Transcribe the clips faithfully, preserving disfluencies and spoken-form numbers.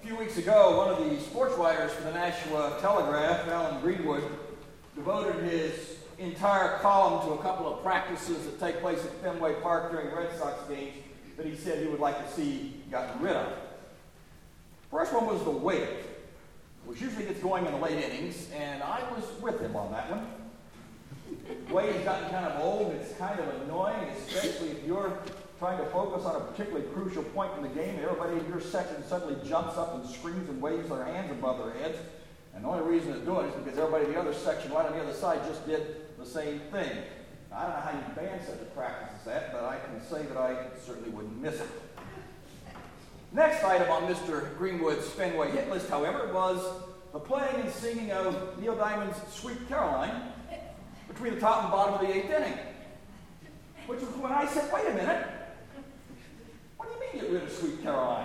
A few weeks ago, one of the sports writers for the Nashua Telegraph, Alan Greenwood, devoted his entire column to a couple of practices that take place at Fenway Park during Red Sox games that he said he would like to see gotten rid of. First one was the wave, which usually gets going in the late innings, and I was with him on that one. Wave's gotten kind of old. It's kind of annoying, especially if you're trying to focus on a particularly crucial point in the game, and everybody in your section suddenly jumps up and screams and waves their hands above their heads. And the only reason it's doing it is because everybody in the other section right on the other side just did the same thing. Now, I don't know how you ban such a practice as that, but I can say that I certainly wouldn't miss it. Next item on Mister Greenwood's Fenway hit list, however, was the playing and singing of Neil Diamond's Sweet Caroline between the top and bottom of the eighth inning. Which was when I said, wait a minute, what do you mean get rid of Sweet Caroline?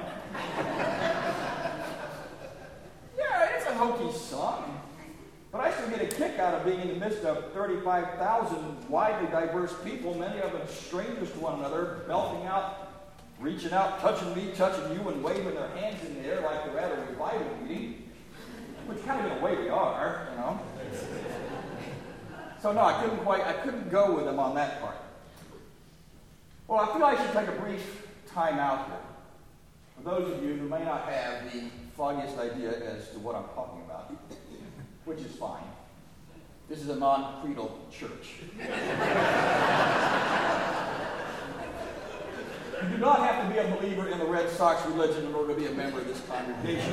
Yeah, it's a hokey song, but I still get a kick out of being in the midst of thirty-five thousand widely diverse people, many of them strangers to one another, belting out, reaching out, touching me, touching you, and waving their hands in the air like they're at a revival meeting, which kind of in a way we are, you know. So no, I couldn't quite, I couldn't go with them on that part. Well, I feel I should take a brief time out here for those of you who may not have the foggiest idea as to what I'm talking about, which is fine. This is a non-creedal church. You do not have to be a believer in the Red Sox religion in order to be a member of this congregation.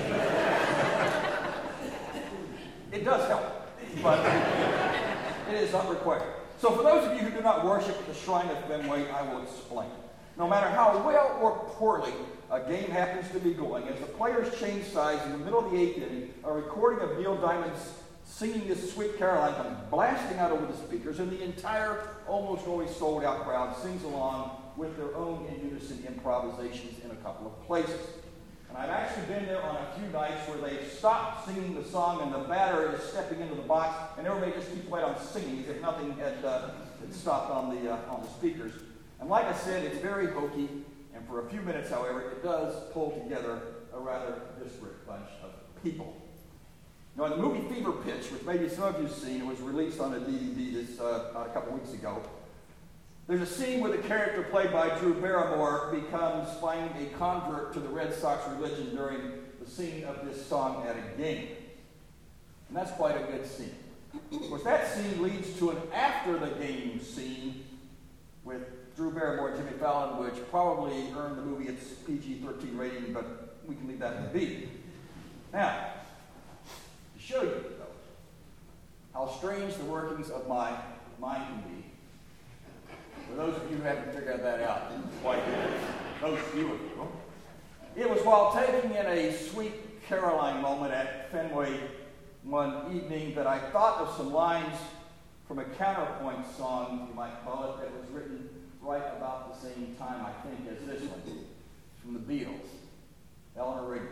It does help, but it is not required. So for those of you who do not worship at the shrine of Fenway, I will explain. No matter how well or poorly a game happens to be going, as the players change sides in the middle of the eighth inning, a recording of Neil Diamond's singing this Sweet Caroline comes blasting out over the speakers, and the entire, almost always sold-out crowd sings along with their own in unison improvisations in a couple of places. And I've actually been there on a few nights where they've stopped singing the song and the batter is stepping into the box, and everybody just keeps right on singing as if nothing had, uh, had stopped on the, uh, on the speakers. And like I said, it's very hokey, and for a few minutes, however, it does pull together a rather disparate bunch of people. Now, in the movie Fever Pitch, which maybe some of you have seen, it was released on a D V D this, uh, about a couple weeks ago, there's a scene where the character played by Drew Barrymore becomes finally a convert to the Red Sox religion during the singing of this song at a game. And that's quite a good scene. Of course, that scene leads to an after-the-game scene with Drew Barrymore and Jimmy Fallon, which probably earned the movie its P G thirteen rating, but we can leave that to be. Now, to show you, though, how strange the workings of my mind can be, for those of you who haven't figured that out quite yet, those few of you, it was while taking in a Sweet Caroline moment at Fenway one evening that I thought of some lines from a counterpoint song, you might call it, that was written right about the same time, I think, as this one, from the Beatles, Eleanor Rigby.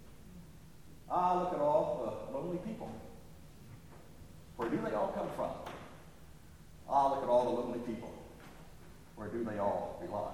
Ah, look at all the lonely people. Where do they all come from? Ah, look at all the lonely people. Where do they all belong?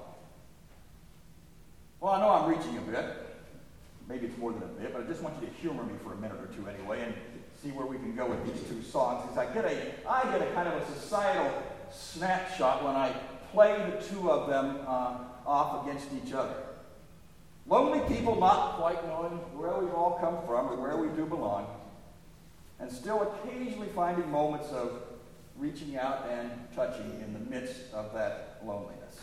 Well, I know I'm reaching a bit. Maybe it's more than a bit, but I just want you to humor me for a minute or two anyway and see where we can go with these two songs. Because I get a, I get a kind of a societal snapshot when I play the two of them uh, off against each other. Lonely people not quite knowing where we've all come from or where we do belong, and still occasionally finding moments of reaching out and touching in the midst of that loneliness.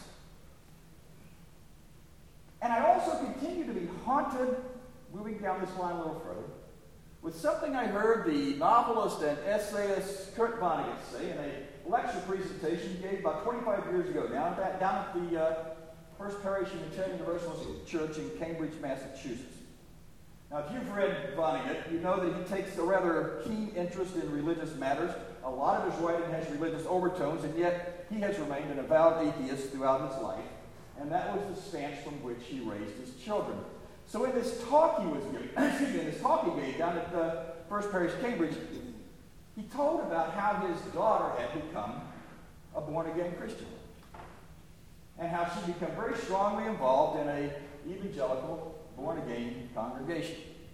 And I also continue to be haunted, moving down this line a little further, with something I heard the novelist and essayist Kurt Vonnegut say in a lecture presentation he gave about twenty-five years ago now, down at the uh, First Parish Unitarian Universalist Church in Cambridge, Massachusetts. Now, if you've read Vonnegut, you know that he takes a rather keen interest in religious matters. A lot of his writing has religious overtones, and yet he has remained an avowed atheist throughout his life, and that was the stance from which he raised his children. So in this talk he was giving, excuse me, in this talk he gave down at the First Parish, Cambridge, he told about how his daughter had become a born-again Christian, and how she became very strongly involved in a evangelical born-again congregation.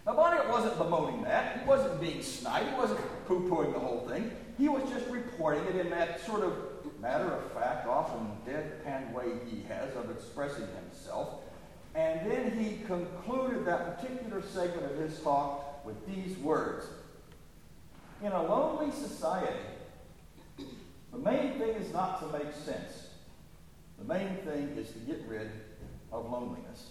Now, Vonnegut wasn't bemoaning that. He wasn't being snide. He wasn't poo-pooing the whole thing. He was just reporting it in that sort of matter-of-fact, often deadpan way he has of expressing himself. And then he concluded that particular segment of his talk with these words. In a lonely society, the main thing is not to make sense. The main thing is to get rid of loneliness.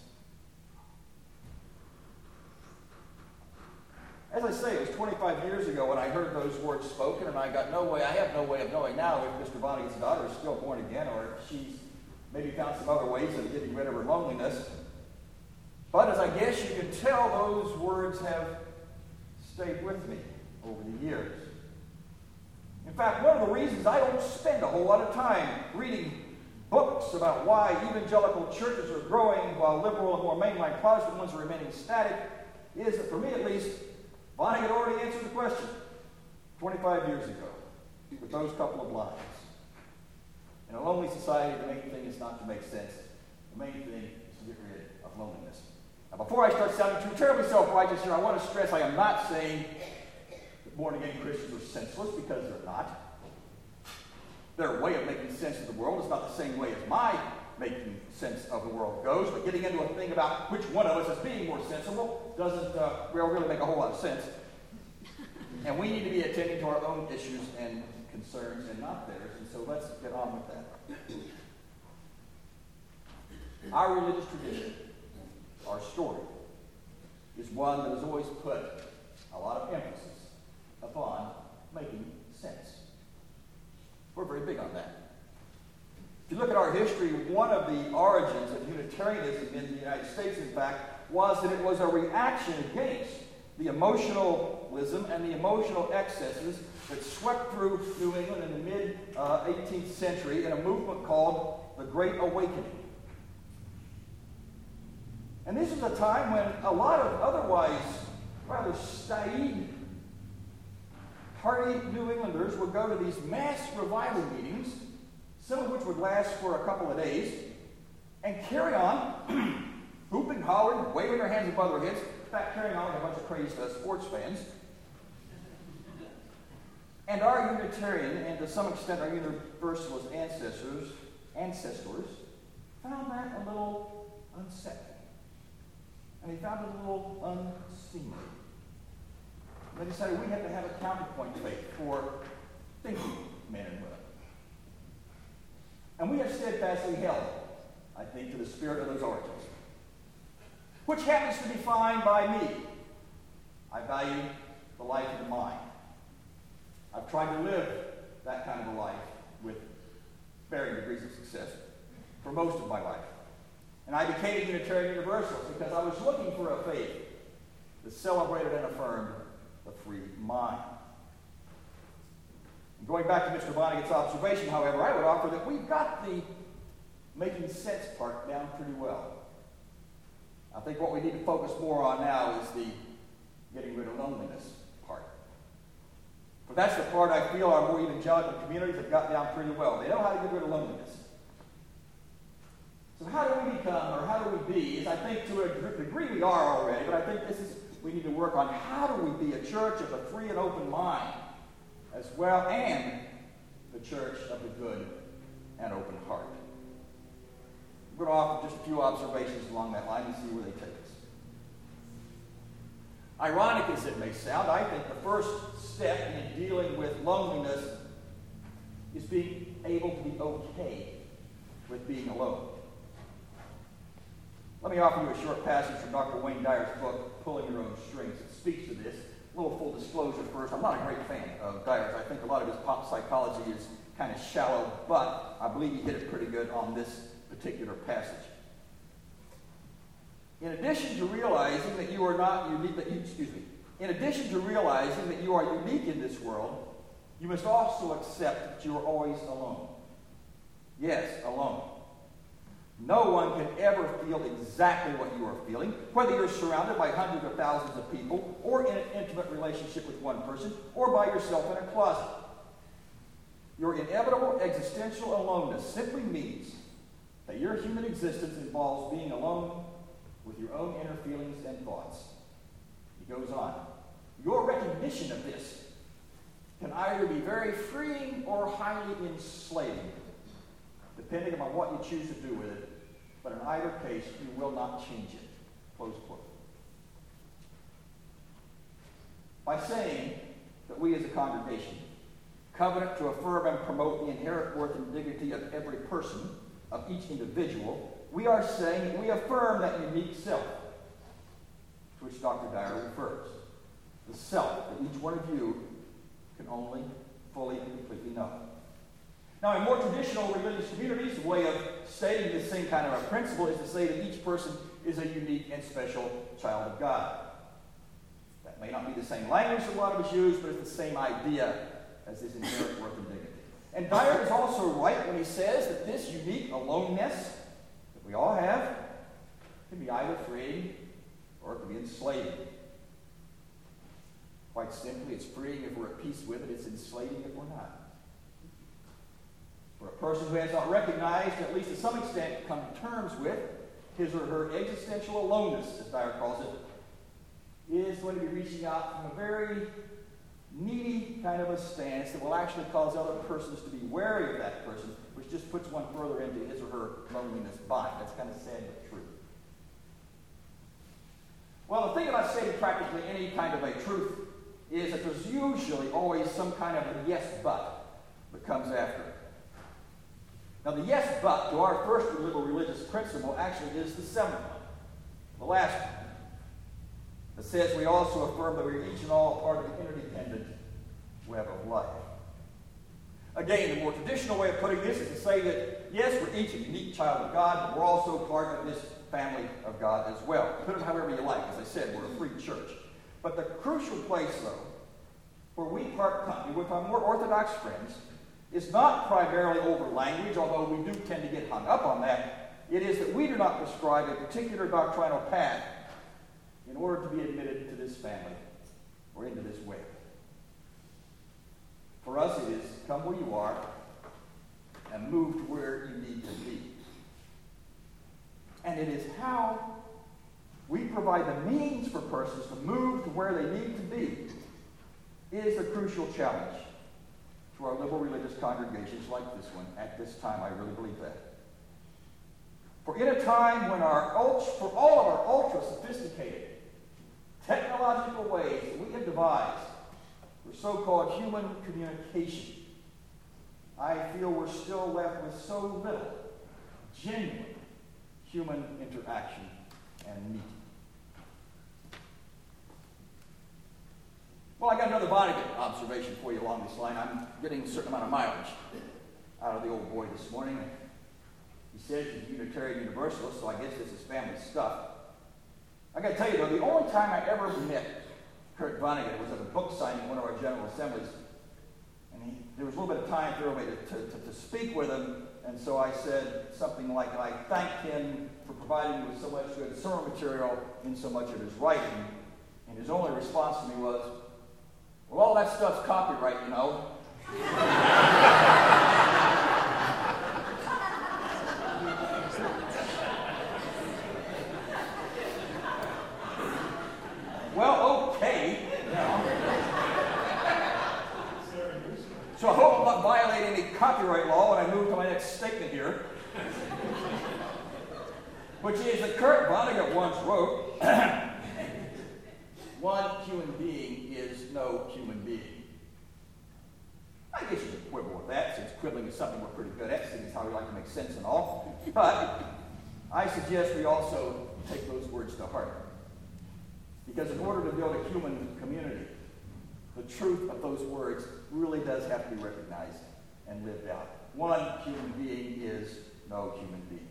As I say, it was twenty-five years ago when I heard those words spoken, and I got no way, I have no way of knowing now if Mister Vonnegut's daughter is still born again or if she's maybe found some other ways of getting rid of her loneliness. But as I guess you can tell, those words have stayed with me over the years. In fact, one of the reasons I don't spend a whole lot of time reading books about why evangelical churches are growing while liberal and more mainline Protestant ones are remaining static is that, for me at least, Vonnegut already answered the question twenty-five years ago with those couple of lines. In a lonely society, the main thing is not to make sense. The main thing is to get rid of loneliness. Now, before I start sounding too terribly self-righteous here, I want to stress I am not saying that born-again Christians are senseless, because they're not. Their way of making sense of the world is not the same way as my making sense of the world goes, but getting into a thing about which one of us is being more sensible doesn't uh, really make a whole lot of sense. And we need to be attending to our own issues and concerns and not theirs, and so let's get on with that. Our religious tradition, our story, is one that has always put a lot of emphasis upon making sense. We're very big on that. If you look at our history, one of the origins of Unitarianism in the United States, in fact, was that it was a reaction against the emotionalism and the emotional excesses that swept through New England in the mid-eighteenth uh, century in a movement called the Great Awakening. And this is a time when a lot of otherwise rather staid, hardy New Englanders would go to these mass revival meetings, some of which would last for a couple of days, and carry on, whooping, hollering, waving their hands above their heads, in fact, carrying on like a bunch of crazed uh, sports fans. And our Unitarian, and to some extent our Universalist ancestors, ancestors, found that a little unsettling. And they found it a little unseemly. They decided we have to have a counterpoint faith for thinking men and women. And we have steadfastly held, I think, to the spirit of those origins, which happens to be fine by me. I value the life of the mind. I've tried to live that kind of a life with varying degrees of success for most of my life. And I became a Unitarian Universalist because I was looking for a faith that celebrated and affirmed the free mind. And going back to Mister Vonnegut's observation, however, I would offer that we've got the making sense part down pretty well. I think what we need to focus more on now is the getting rid of loneliness part. For that's the part I feel our more evangelical communities have got down pretty well. They know how to get rid of loneliness. So how do we become, or how do we be, is I think to a degree we are already, but I think this is, we need to work on how do we be a church of a free and open mind, as well, and the church of the good and open heart. We're going to offer just a few observations along that line and see where they take us. Ironic as it may sound, I think the first step in dealing with loneliness is being able to be okay with being alone. Let me offer you a short passage from Doctor Wayne Dyer's book, Pulling Your Own Strings. It speaks to this. A little full disclosure first. I'm not a great fan of Dyer's. I think a lot of his pop psychology is kind of shallow, but I believe he hit it pretty good on this particular passage. In addition to realizing that you are not unique, that you, excuse me, in addition to realizing that you are unique in this world, you must also accept that you are always alone. Yes, alone. No one can ever feel exactly what you are feeling, whether you're surrounded by hundreds of thousands of people, or in an intimate relationship with one person, or by yourself in a closet. Your inevitable existential aloneness simply means that your human existence involves being alone with your own inner feelings and thoughts. He goes on. Your recognition of this can either be very freeing or highly enslaving, depending upon what you choose to do with it, but in either case, you will not change it. Close quote. By saying that we as a congregation covenant to affirm and promote the inherent worth and dignity of every person, of each individual, we are saying that we affirm that unique self to which Doctor Dyer refers. The self that each one of you can only fully and completely know. Now, in more traditional religious communities, the way of stating this same kind of a principle is to say that each person is a unique and special child of God. That may not be the same language that a lot of us use, but it's the same idea as this inherent worth and dignity. And Dyer is also right when he says that this unique aloneness that we all have can be either freeing or it can be enslaving. Quite simply, it's freeing if we're at peace with it. It's enslaving if we're not. For a person who has not recognized, at least to some extent, come to terms with his or her existential aloneness, as Dyer calls it, is going to be reaching out from a very needy kind of a stance that will actually cause other persons to be wary of that person, which just puts one further into his or her loneliness bind. That's kind of sad but true. Well, the thing about stating practically any kind of a truth is that there's usually always some kind of a yes but that comes after it. Now, the yes but to our first little religious principle actually is the seventh one, the last one. It says we also affirm that we are each and all part of the interdependent web of life. Again, the more traditional way of putting this is to say that, yes, we're each a unique child of God, but we're also part of this family of God as well. Put it however you like. As I said, we're a free church. But the crucial place, though, where we part company with our more orthodox friends is not primarily over language, although we do tend to get hung up on that. It is that we do not prescribe a particular doctrinal path in order to be admitted to this family or into this web. For us, it is come where you are and move to where you need to be. And it is how we provide the means for persons to move to where they need to be is the crucial challenge to our liberal religious congregations like this one at this time. I really believe that. For in a time when our ult- for all of our ultra-sophisticated technological ways that we have devised for so-called human communication, I feel we're still left with so little genuine human interaction and meeting. Well, I got another Vonnegut observation for you along this line. I'm getting a certain amount of mileage out of the old boy this morning. He says he's a Unitarian Universalist, so I guess this is family stuff. I got to tell you, though, the only time I ever met Kurt Vonnegut was at a book signing at one of our General Assemblies. And he, there was a little bit of time for me to, to, to, to speak with him, and so I said something like, I thanked him for providing me with so much good sermon material in so much of his writing. And his only response to me was, well, all that stuff's copyright, you know. Well, okay. You know. So I hope I'm not violating any copyright law when I move to my next statement here. Which is that Kurt Vonnegut once wrote, one human being is no human being. I guess you could quibble with that, since quibbling is something we're pretty good at, since it's how we like to make sense and all. But I suggest we also take those words to heart. Because in order to build a human community, the truth of those words really does have to be recognized and lived out. One human being is no human being.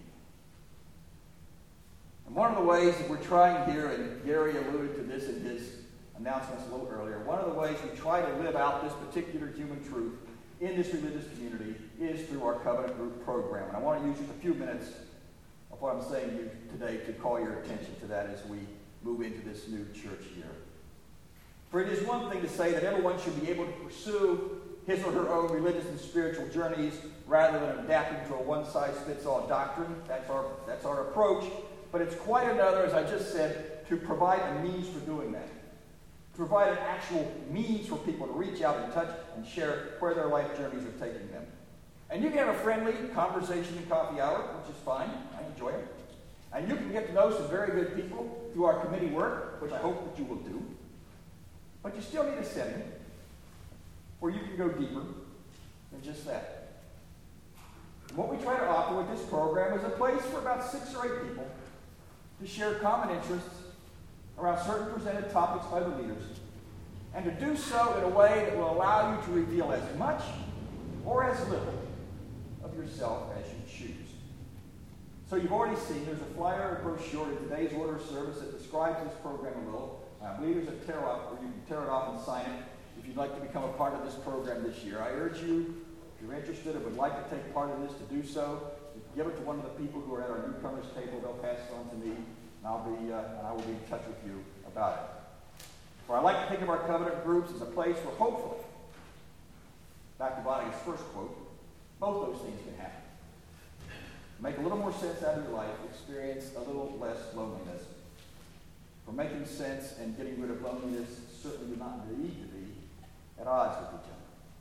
And one of the ways that we're trying here, and Gary alluded to this in his announcements a little earlier, one of the ways we try to live out this particular human truth in this religious community is through our Covenant Group program. And I want to use just a few minutes of what I'm saying to you today to call your attention to that as we move into this new church year. For it is one thing to say that everyone should be able to pursue his or her own religious and spiritual journeys rather than adapting to a one-size-fits-all doctrine. That's our, that's our approach. But it's quite another, as I just said, to provide a means for doing that. to provide an actual means for people to reach out and touch and share where their life journeys are taking them. And you can have a friendly conversation and coffee hour, which is fine. I enjoy it. And you can get to know some very good people through our committee work, which I hope that you will do. But you still need a setting where you can go deeper than just that. And what we try to offer with this program is a place for about six or eight people to share common interests around certain presented topics by the leaders, and to do so in a way that will allow you to reveal as much or as little of yourself as you choose. So you've already seen there's a flyer, a brochure in today's order of service that describes this program a little. I believe there's a tear off where you can tear it off and sign it if you'd like to become a part of this program this year. I urge you, if you're interested and would like to take part in this, to do so. Give it to one of the people who are at our newcomers table. They'll pass it on to me, and I'll be uh, and I will be in touch with you about it. For I like to think of our covenant groups as a place where hopefully, back to Bonnie's first quote, both those things can happen. Make a little more sense out of your life, experience a little less loneliness. For making sense and getting rid of loneliness certainly do not need to be at odds with each other.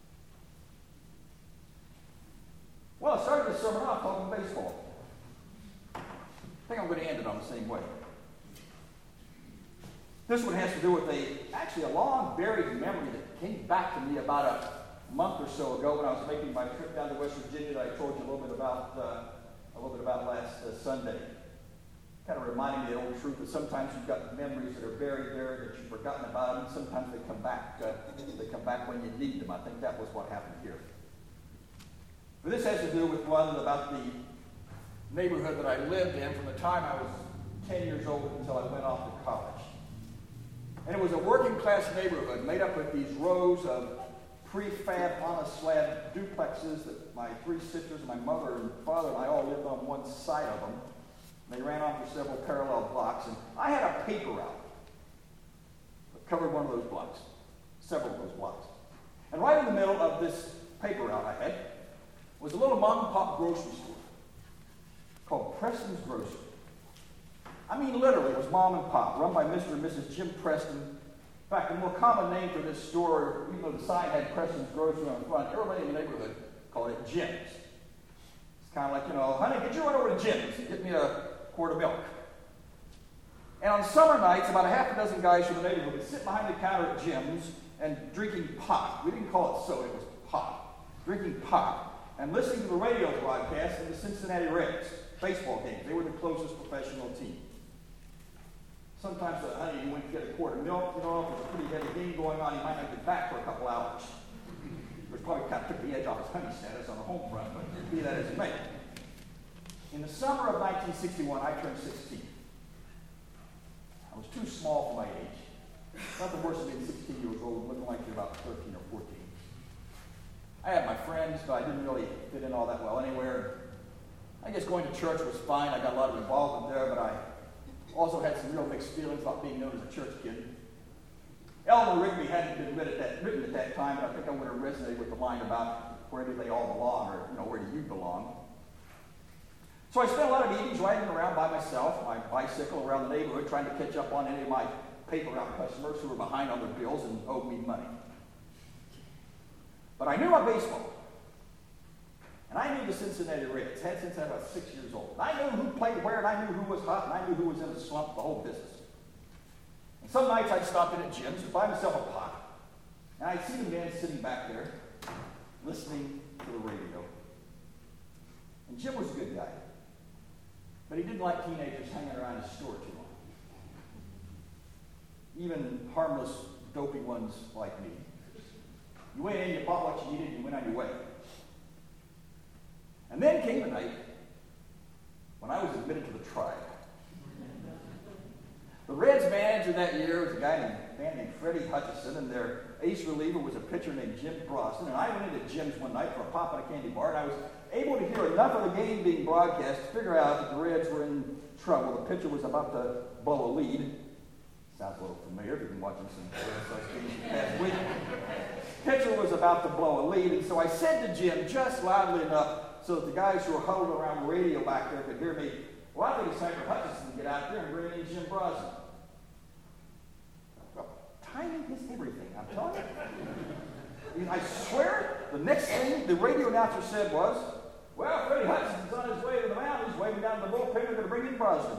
Well, I started this sermon off talking baseball. I think I'm going to end it on the same way. This one has to do with a, actually a long buried memory that came back to me about a month or so ago when I was making my trip down to West Virginia that I told you a little bit about, uh, a little bit about last uh, Sunday. Kind of reminding me of the old truth that sometimes you've got memories that are buried there that you've forgotten about, and sometimes they come back. Uh, they come back when you need them. I think that was what happened here. But this has to do with one about the neighborhood that I lived in from the time I was ten years old until I went off to college. And it was a working class neighborhood made up of these rows of prefab on a slab duplexes that my three sisters, my mother and father and I all lived on one side of them. They ran on for several parallel blocks, and I had a paper route that covered one of those blocks, several of those blocks. And right in the middle of this paper route I had was a little mom-and-pop grocery store called Preston's Grocery. I mean, literally, it was mom and pop, run by Mister and Missus Jim Preston. In fact, the more common name for this store, even though the sign had Preston's Grocery on the front, everybody in the neighborhood called it Jim's. It's kind of like, you know, honey, get you run over to Jim's and get me a quart of milk. And on summer nights, about a half a dozen guys from the neighborhood would sit behind the counter at Jim's and drinking pot. We didn't call it soda, it was pot. Drinking pot and listening to the radio broadcast of the Cincinnati Reds baseball games. They were the closest professional team. Sometimes, uh, honey, you went to get a quart of milk, you know, if there's a pretty heavy game going on, you might not get back for a couple hours. Which probably kind of took the edge off his honey status on the home front, but be that as it may. In the summer of nineteen sixty-one, I turned sixteen. I was too small for my age. Nothing worse than being sixteen years old, looking like you're about thirteen or fourteen. I had my friends, but I didn't really fit in all that well anywhere. I guess going to church was fine. I got a lot of involvement there, but I also had some real mixed feelings about being known as a church kid. Eleanor Rigby hadn't been written at that, written at that time, but I think I would have resonated with the line about where do they all belong, or, you know, where do you belong? So I spent a lot of evenings riding around by myself, my bicycle around the neighborhood, trying to catch up on any of my paper route customers who were behind on their bills and owed me money. But I knew my baseball. And I knew the Cincinnati Reds, had since I was six years old. And I knew who played where, and I knew who was hot, and I knew who was in a slump, the whole business. And some nights I'd stop in at Jim's and buy myself a pot. And I'd see the man sitting back there, listening to the radio. And Jim was a good guy. But he didn't like teenagers hanging around his store too long. Even harmless, dopey ones like me. You went in, you bought what you needed, and you went on your way. And then came a night when I was admitted to the tribe. The Reds manager that year was a guy named, a man named Freddie Hutchison, and their ace reliever was a pitcher named Jim Brosnan. And I went into Jim's one night for a pop and a candy bar, and I was able to hear enough of the game being broadcast to figure out that the Reds were in trouble. The pitcher was about to blow a lead. Sounds a little familiar if you've been watching some Red Sox games the past week. Pitcher was about to blow a lead, and so I said to Jim just loudly enough so that the guys who were huddled around the radio back there could hear me, well, I think it's time for Hutchison to get out there and bring in Jim Brosnan. Well, timing is everything, I'm telling you. I mean, I swear, the next thing the radio announcer said was, well, Freddie Hudson's on his way to the mound. He's waving down the bullpen. They're going to bring in Brosnan.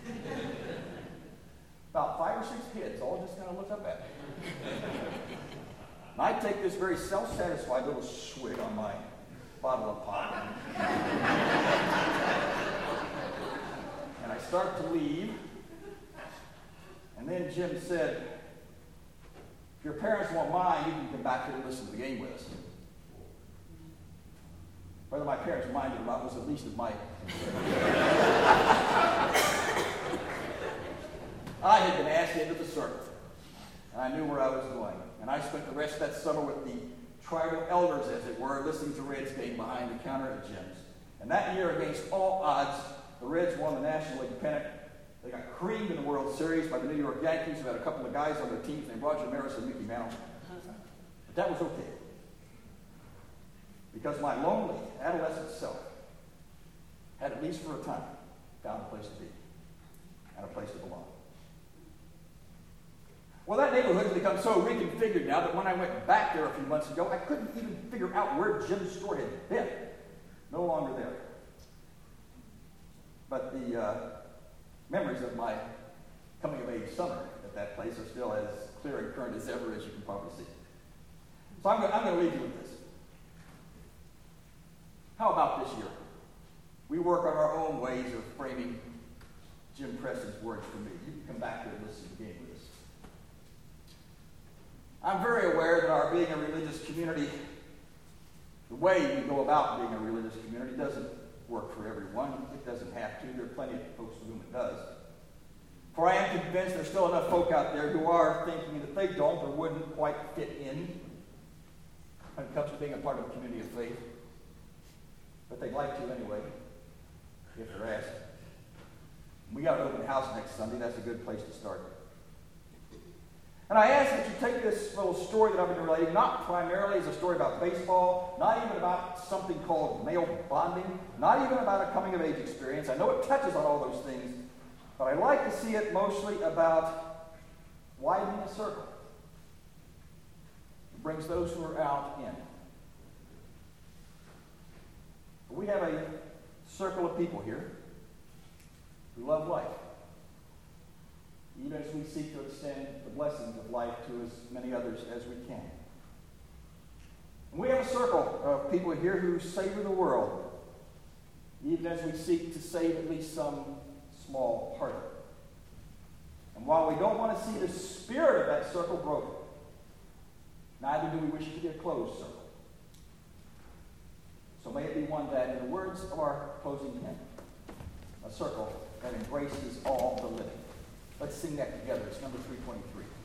About five or six kids all just kind of look up at me. And I take this very self-satisfied little swig on my bottle of pop. And I start to leave. And then Jim said, if your parents won't mind, you can come back here and listen to the game with us. Whether my parents minded or not was the least of my I had been asked into the circle, and I knew where I was going. And I spent the rest of that summer with the tribal elders, as it were, listening to Reds game behind the counter at Jim's. And that year, against all odds, the Reds won the National League pennant. They got creamed in the World Series by the New York Yankees, who had a couple of guys on their teams named Roger Maris and Mickey Mantle. But that was okay. Because my lonely adolescent self had, at least for a time, found a place to be and a place to belong. Well, that neighborhood has become so reconfigured now that when I went back there a few months ago, I couldn't even figure out where Jim's store had been. No longer there. But the uh, memories of my coming-of-age summer at that place are still as clear and current as ever, as you can probably see. So I'm going, I'm going to leave you with this. How about this year? We work on our own ways of framing Jim Preston's words for me. You can come back here and listen to the game with us. I'm very aware that our being a religious community, the way we go about being a religious community, doesn't work for everyone. It doesn't have to. There are plenty of folks for whom it does. For I am convinced there's still enough folk out there who are thinking that they don't or wouldn't quite fit in when it comes to being a part of a community of faith. But they'd like to anyway, if they're asked. We got an open house next Sunday. That's a good place to start. And I ask that you take this little story that I've been relating, not primarily as a story about baseball, not even about something called male bonding, not even about a coming-of-age experience. I know it touches on all those things, but I like to see it mostly about widening the circle. It brings those who are out in. We have a circle of people here who love life, even as we seek to extend the blessings of life to as many others as we can. And we have a circle of people here who savor the world, even as we seek to save at least some small part of it. And while we don't want to see the spirit of that circle broken, neither do we wish it to be a closed circle. So may it be one that, in the words of our closing hymn, a circle that embraces all the living. Let's sing that together. It's number three twenty-three.